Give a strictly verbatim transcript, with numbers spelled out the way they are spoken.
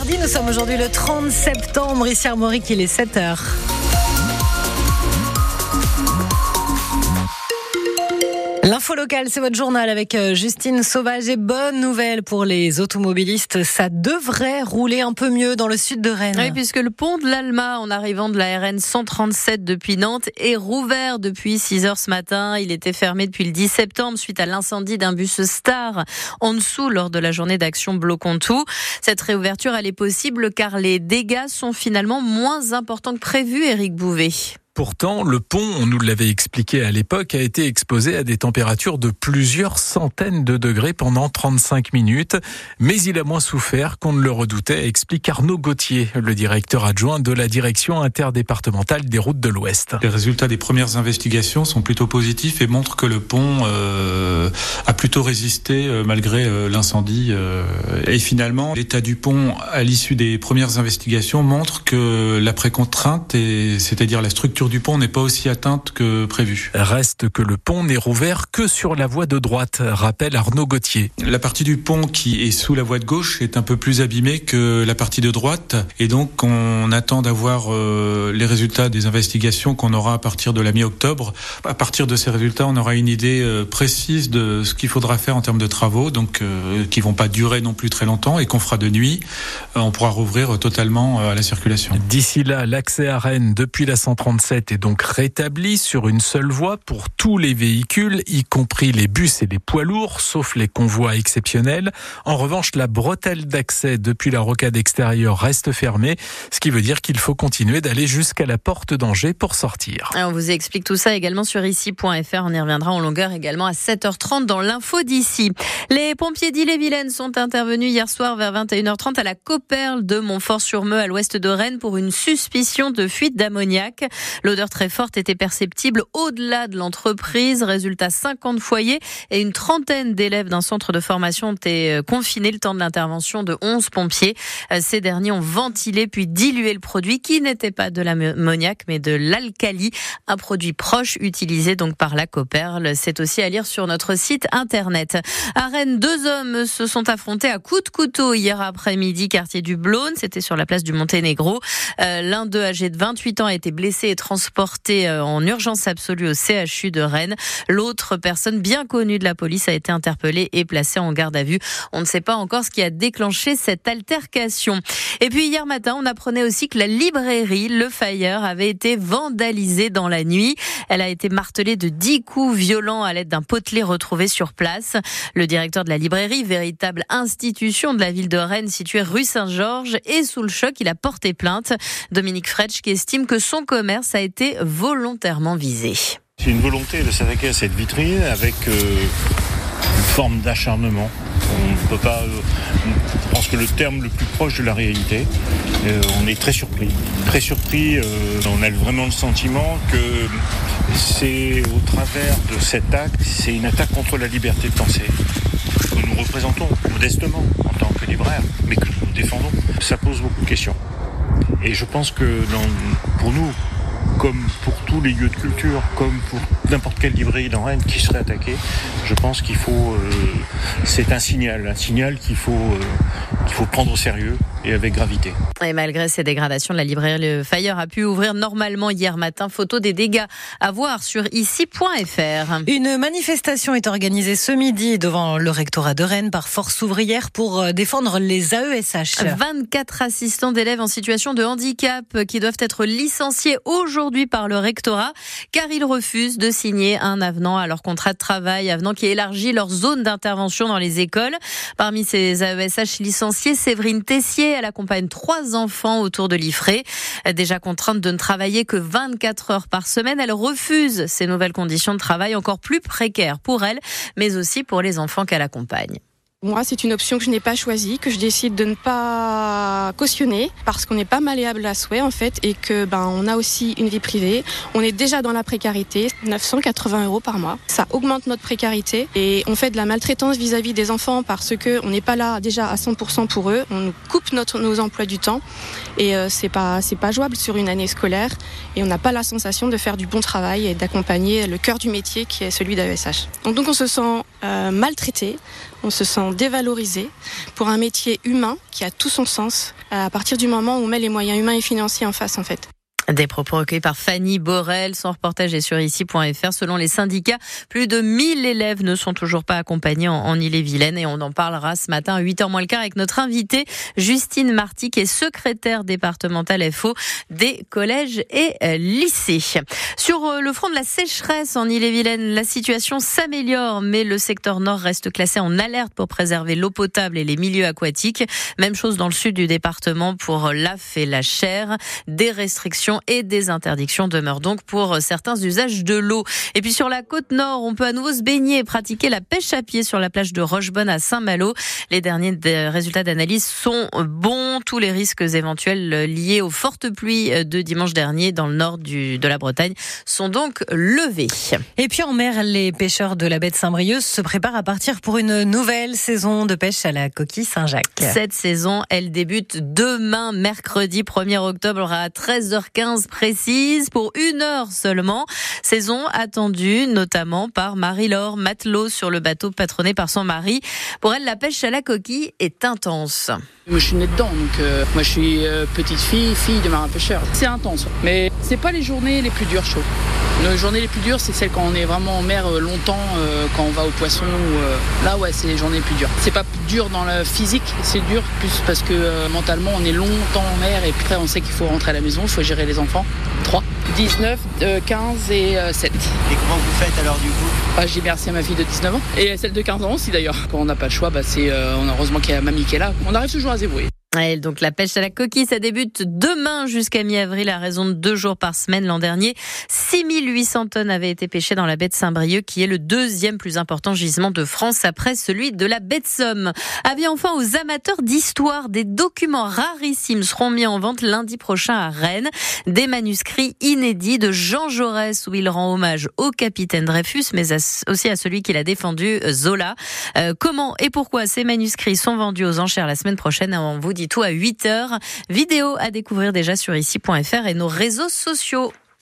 mardi, nous sommes aujourd'hui le trente septembre. Ici Armorique, il est sept heures. L'info locale, c'est votre journal avec Justine Sauvage. Et bonne nouvelle pour les automobilistes, ça devrait rouler un peu mieux dans le sud de Rennes. Oui, puisque le pont de l'Alma, en arrivant de la R N cent trente-sept depuis Nantes, est rouvert depuis six heures ce matin. Il était fermé depuis le dix septembre suite à l'incendie d'un bus Star en dessous lors de la journée d'action Bloquons tout. Cette réouverture, elle est possible car les dégâts sont finalement moins importants que prévu, Éric Bouvet. Pourtant, le pont, on nous l'avait expliqué à l'époque, a été exposé à des températures de plusieurs centaines de degrés pendant trente-cinq minutes. Mais il a moins souffert qu'on ne le redoutait, explique Arnaud Gauthier, le directeur adjoint de la direction interdépartementale des routes de l'Ouest. Les résultats des premières investigations sont plutôt positifs et montrent que le pont euh, a plutôt résisté euh, malgré euh, l'incendie. Euh, et finalement, l'état du pont, à l'issue des premières investigations, montre que la précontrainte, et, c'est-à-dire la structure du pont n'est pas aussi atteinte que prévu. Reste que le pont n'est rouvert que sur la voie de droite, rappelle Arnaud Gauthier. La partie du pont qui est sous la voie de gauche est un peu plus abîmée que la partie de droite et donc on attend d'avoir euh, les résultats des investigations qu'on aura à partir de la mi-octobre. À partir de ces résultats, on aura une idée euh, précise de ce qu'il faudra faire en termes de travaux, donc euh, qui vont pas durer non plus très longtemps et qu'on fera de nuit. Euh, on pourra rouvrir totalement euh, à la circulation. D'ici là, l'accès à Rennes depuis la cent trente-sept est donc rétabli sur une seule voie pour tous les véhicules, y compris les bus et les poids lourds, sauf les convois exceptionnels. En revanche, la bretelle d'accès depuis la rocade extérieure reste fermée, ce qui veut dire qu'il faut continuer d'aller jusqu'à la porte d'Angers pour sortir. On vous explique tout ça également sur ici point f r. On y reviendra en longueur également à sept heures trente dans l'info d'ici. Les pompiers d'Ille-et-Vilaine sont intervenus hier soir vers vingt et une heures trente à la Cauperle de Montfort-sur-Meux à l'ouest de Rennes pour une suspicion de fuite d'ammoniac. L'odeur très forte était perceptible au-delà de l'entreprise. Résultat, cinquante foyers et une trentaine d'élèves d'un centre de formation ont été confinés le temps de l'intervention de onze pompiers. Ces derniers ont ventilé puis dilué le produit qui n'était pas de l'ammoniac mais de l'alcali, un produit proche utilisé donc par la Cauperle. C'est aussi à lire sur notre site internet. À Rennes, deux hommes se sont affrontés à coups de couteau hier après-midi, quartier du Blône. C'était sur la place du Monténégro. Euh, l'un d'eux, âgé de vingt-huit ans, a été blessé et transporté en urgence absolue au C H U de Rennes. L'autre personne bien connue de la police a été interpellée et placée en garde à vue. On ne sait pas encore ce qui a déclenché cette altercation. Et puis hier matin, on apprenait aussi que la librairie Le Fayeur avait été vandalisée dans la nuit. Elle a été martelée de dix coups violents à l'aide d'un potelet retrouvé sur place. Le directeur de la librairie, véritable institution de la ville de Rennes située rue Saint-Georges, est sous le choc. Il a porté plainte. Dominique Fretsch qui estime que son commerce a été volontairement visé. C'est une volonté de s'attaquer à cette vitrine avec euh, une forme d'acharnement. On ne peut pas. Euh, je pense que le terme le plus proche de la réalité. Euh, on est très surpris, très surpris. Euh, on a vraiment le sentiment que c'est au travers de cet acte, c'est une attaque contre la liberté de penser que nous représentons modestement en tant que libraire, mais que nous défendons. Ça pose beaucoup de questions. Et je pense que dans, pour nous, comme pour tous les lieux de culture, comme pour n'importe quelle librairie dans Rennes qui serait attaquée, je pense qu'il faut, euh, c'est un signal, un signal qu'il faut, euh, qu'il faut prendre au sérieux et avec gravité. Et malgré ces dégradations, la librairie Le Fayeur a pu ouvrir normalement hier matin. Photo des dégâts à voir sur ici point f r. Une manifestation est organisée ce midi devant le rectorat de Rennes par Force ouvrière pour défendre les A E S H. vingt-quatre assistants d'élèves en situation de handicap qui doivent être licenciés aujourd'hui par le rectorat car ils refusent de signer un avenant à leur contrat de travail, avenant qui élargit leur zone d'intervention dans les écoles. Parmi ces A E S H licenciés, Séverine Tessier, elle accompagne trois enfants autour de l'I F R E. Déjà contrainte de ne travailler que vingt-quatre heures par semaine, elle refuse ces nouvelles conditions de travail encore plus précaires pour elle, mais aussi pour les enfants qu'elle accompagne. Moi, c'est une option que je n'ai pas choisie, que je décide de ne pas cautionner parce qu'on n'est pas malléable à souhait en fait et que ben on a aussi une vie privée. On est déjà dans la précarité, neuf cent quatre-vingts euros par mois. Ça augmente notre précarité et on fait de la maltraitance vis-à-vis des enfants parce que on n'est pas là déjà à cent pour cent pour eux. On nous coupe notre nos emplois du temps et euh, c'est pas c'est pas jouable sur une année scolaire et on n'a pas la sensation de faire du bon travail et d'accompagner le cœur du métier qui est celui d'A E S H. Donc, donc on se sent euh, maltraités, on se sent dévalorisé pour un métier humain qui a tout son sens à partir du moment où on met les moyens humains et financiers en face en fait. Des propos recueillis par Fanny Borel. Son reportage est sur ici point f r. Selon les syndicats, plus de mille élèves ne sont toujours pas accompagnés en, en Ille-et-Vilaine. Et on en parlera ce matin à huit heures moins le quart avec notre invitée, Justine Marty, qui est secrétaire départementale F O des collèges et euh, lycées. Sur euh, le front de la sécheresse en Ille-et-Vilaine, la situation s'améliore, mais le secteur nord reste classé en alerte pour préserver l'eau potable et les milieux aquatiques. Même chose dans le sud du département pour l'A F et la Cher. Des restrictions et des interdictions demeurent donc pour certains usages de l'eau. Et puis sur la côte nord, on peut à nouveau se baigner et pratiquer la pêche à pied sur la plage de Rochebonne à Saint-Malo. Les derniers résultats d'analyse sont bons. Tous les risques éventuels liés aux fortes pluies de dimanche dernier dans le nord du, de la Bretagne sont donc levés. Et puis en mer, les pêcheurs de la baie de Saint-Brieuc se préparent à partir pour une nouvelle saison de pêche à la coquille Saint-Jacques. Cette saison, elle débute demain, mercredi premier octobre à treize heures quinze précise, pour une heure seulement. Saison attendue notamment par Marie-Laure, matelot sur le bateau patronné par son mari. Pour elle, la pêche à la coquille est intense. Moi je suis née dedans, donc euh, moi je suis euh, petite fille, fille de marin pêcheur. C'est intense, mais c'est pas les journées les plus dures, je trouve. Les journées les plus dures, c'est celles quand on est vraiment en mer euh, longtemps, euh, quand on va au poisson. Euh, là, ouais, c'est les journées les plus dures. C'est pas dur dans le physique, c'est dur plus parce que euh, mentalement, on est longtemps en mer et puis après, on sait qu'il faut rentrer à la maison, il faut gérer les enfants. trois, dix-neuf, quinze et sept. Et comment vous faites alors du coup? Bah, je dis merci à ma fille de dix-neuf ans et celle de quinze ans aussi d'ailleurs. Quand on n'a pas le choix, bah, c'est euh, on a heureusement qu'il y a mamie qui est là. On arrive toujours à se débrouiller. Ouais, donc la pêche à la coquille, ça débute demain jusqu'à mi-avril à raison de deux jours par semaine. L'an dernier, six mille huit cents tonnes avaient été pêchées dans la baie de Saint-Brieuc, qui est le deuxième plus important gisement de France après celui de la baie de Somme. Avis enfin aux amateurs d'histoire, des documents rarissimes seront mis en vente lundi prochain à Rennes. Des manuscrits inédits de Jean Jaurès où il rend hommage au capitaine Dreyfus, mais aussi à celui qu'il a défendu, Zola. Euh, comment et pourquoi ces manuscrits sont vendus aux enchères la semaine prochaine, on vous dit tout à huit heures. Vidéo à découvrir déjà sur ici point f r et nos réseaux sociaux.